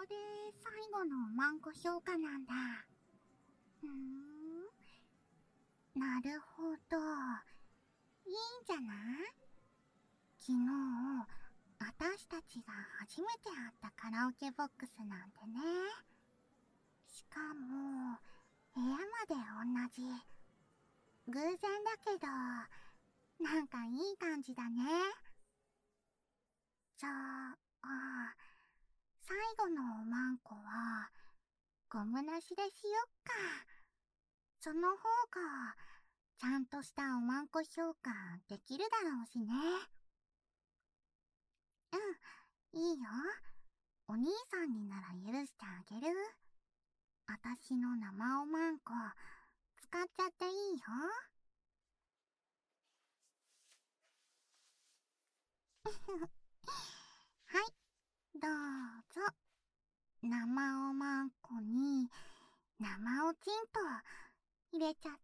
で最後のおまんこ評価なんだ。なるほど。いいんじゃない？昨日、私たちが初めて会ったカラオケボックスなんてね。しかも、部屋まで同じ。偶然だけど、なんかいい感じだね。じゃあ、最後のおまんこは、ゴムなしでしよっか。その方が、ちゃんとしたおまんこ評価できるだろうしね。うん、いいよ。お兄さんになら許してあげる。あたしの生おまんこ、使っちゃっていいよ。はい、どうぞ。生おまんこに、生おちんぽ、入れちゃって。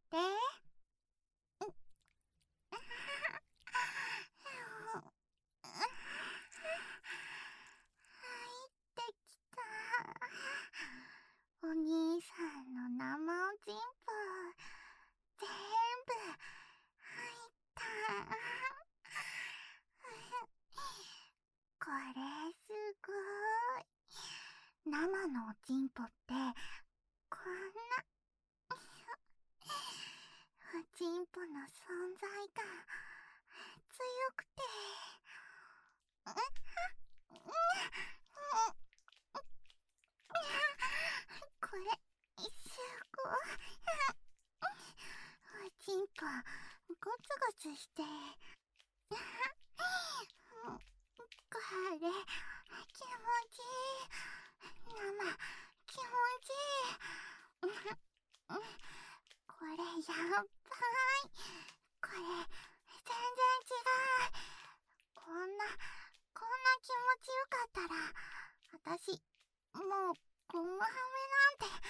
入ってきた。お兄さんの生おちんぽ、全部入った。これすごい。生のおちんぽってこんなおちんぽの存在感強くて、これすごい。おちんぽゴツゴツしてこれ気持ちいい。生気持ちいい。これやっばい。これ全然違う。こんな気持ちよかったら、あたしもうゴムはめなんて。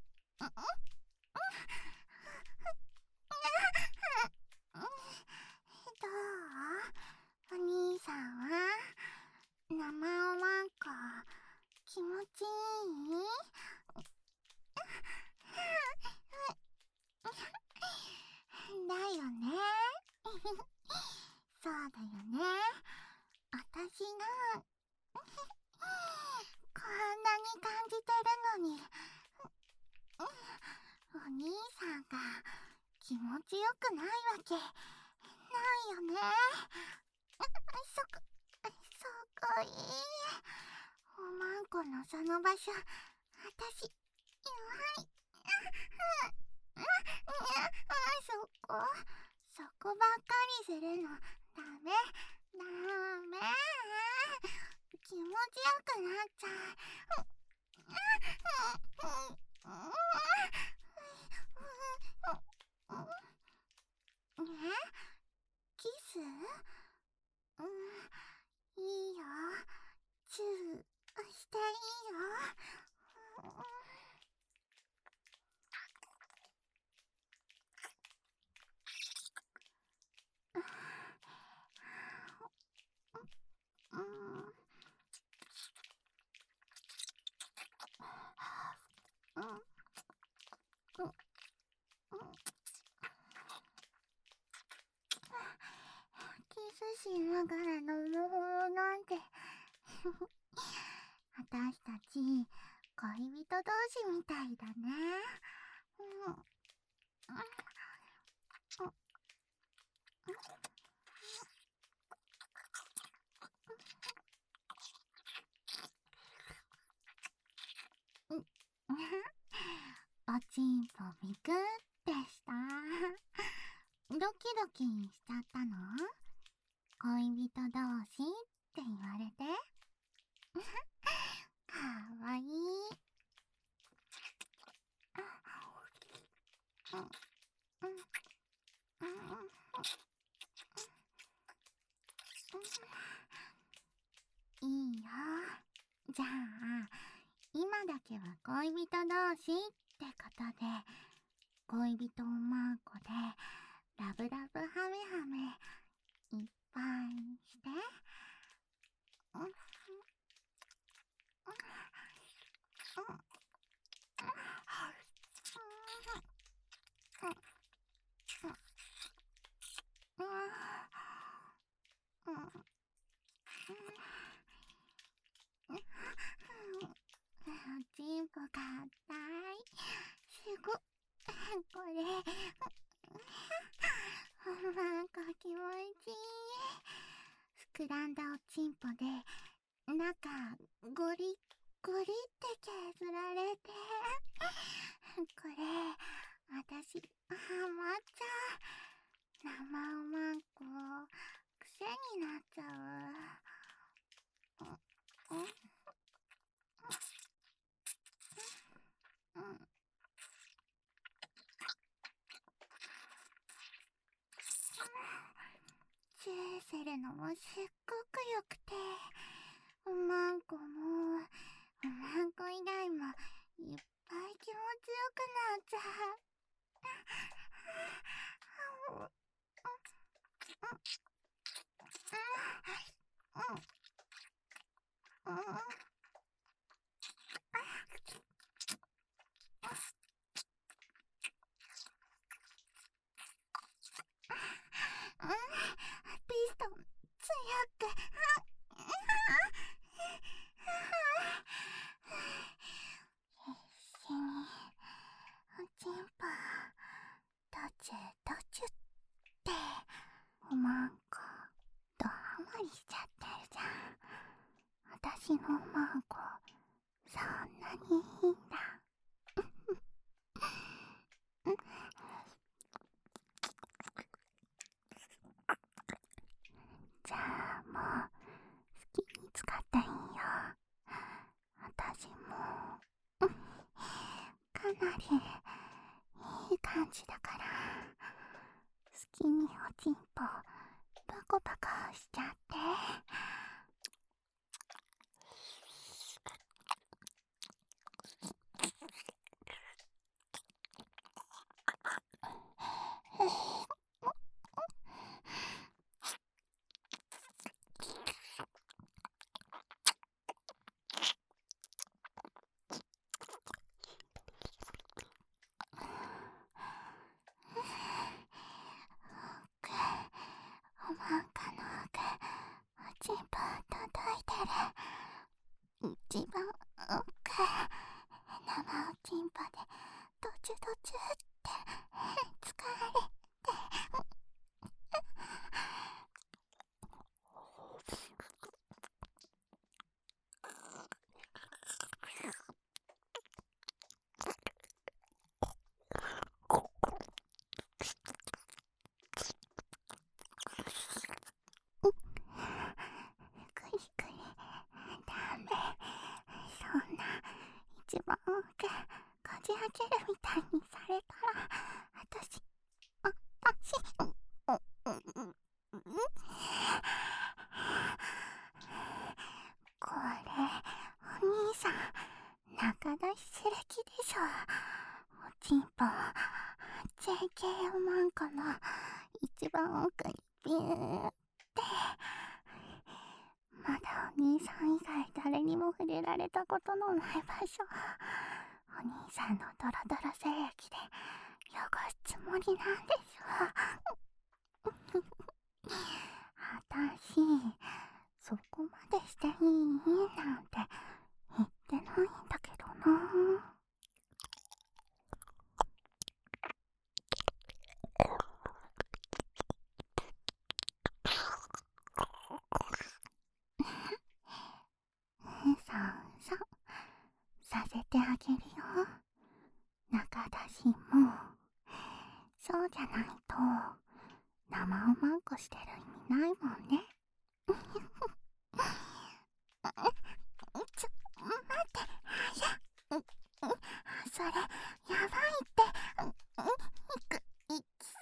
どう？お兄さんは生おまんこ気持ちいい？だよね。そうだよね。あたしがこんなに感じてるのに、お兄さんが気持ちよくないわけないよね。そこいい。おまんこのその場所、あたし弱い。そこばっかりするのダメ。気持ちよくなっちゃう。キス？いいよ。チューしていいよ。キスしながら飲む方なんて私たち恋人同士みたいだね。おちんぽビクってした。ドキドキしちゃったの？恋人同士って言われてかわいい。いいよ。じゃあ今だけは恋人同士ってことで、恋人おまんこでラブラブハメハメいっぱいして。 チンポが痛い。すごっ。これ。なんか気持ちいい。膨らんだおちんぽで、中、ゴリッゴリって削られて。これ、私、ハマっちゃう。生おまんこ、癖になっちゃう。チューするのもすっごくよくて、おまんこも、おまんこ以外もいっぱい気持ちよくなっちゃう。ピストン、強く。必死に、おちんぽ、途中って、おまんこ、ドハマりしちゃってるじゃん。私のおまんこ、そんなにいいんだ。じゃあもう、好きに使っていいよ。私も、かなり、いい感じだから、好きにおちんぽ、パコパコしちゃって。おまんかの奥、おちんぽ届いてる。一番奥、生おちんぽで、途中って疲れて。クリクリ、ダメ。そんな、一番奥、こじ開けるみたいにされたら、私、これ、お兄さん、仲出しする気でしょ。おちんぽ、JK おまんこの一番奥にビューって。まだお兄さん以外誰にも触れられたことのない場所。お兄さんのドロドロ精液で汚すつもりなんでしょ。あたし、そこまでしていいなんて言ってないんだけどな。そう、させてあげるよ。中出しも、そうじゃないと、生おまんこしてる意味ないもんね。ちょ、待って、それ、やばいって、いきそう。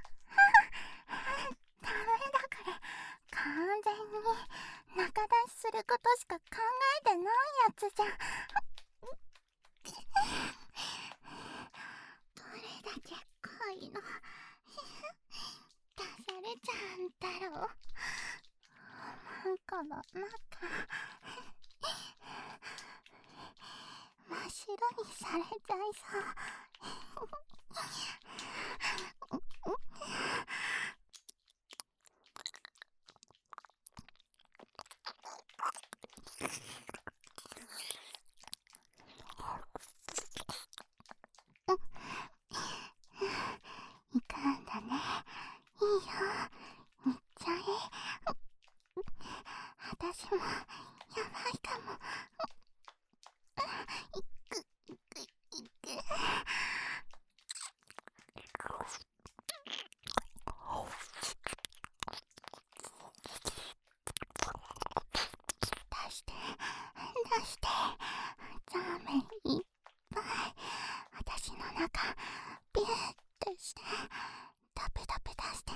ダメだから、完全に仲出しすることしか考えてないやつじゃん。どれだけ濃いの出されちゃうんだろう。おまんこの中、真っ白にされちゃいそう。 行くんだね。いいよ。行っちゃえ。私もやばいかも。行く行く行く。出して出して。ザーメンいっぱい。私の中ビューってして食べ食べ出して。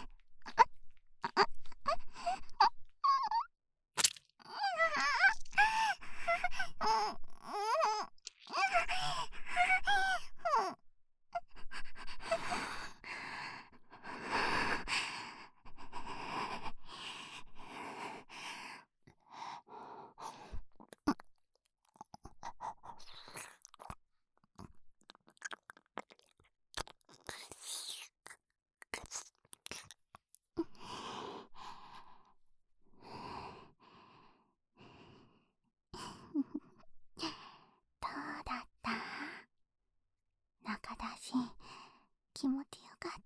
どうだった？中だし気持ちよかった？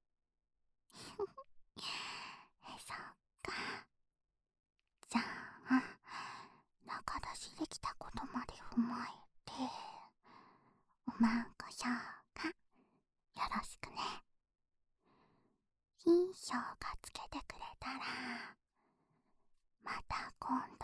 そっか。じゃあ中出しできたことまで踏まえておまんこ評価よろしくね。いい評価つけてくれたらまた今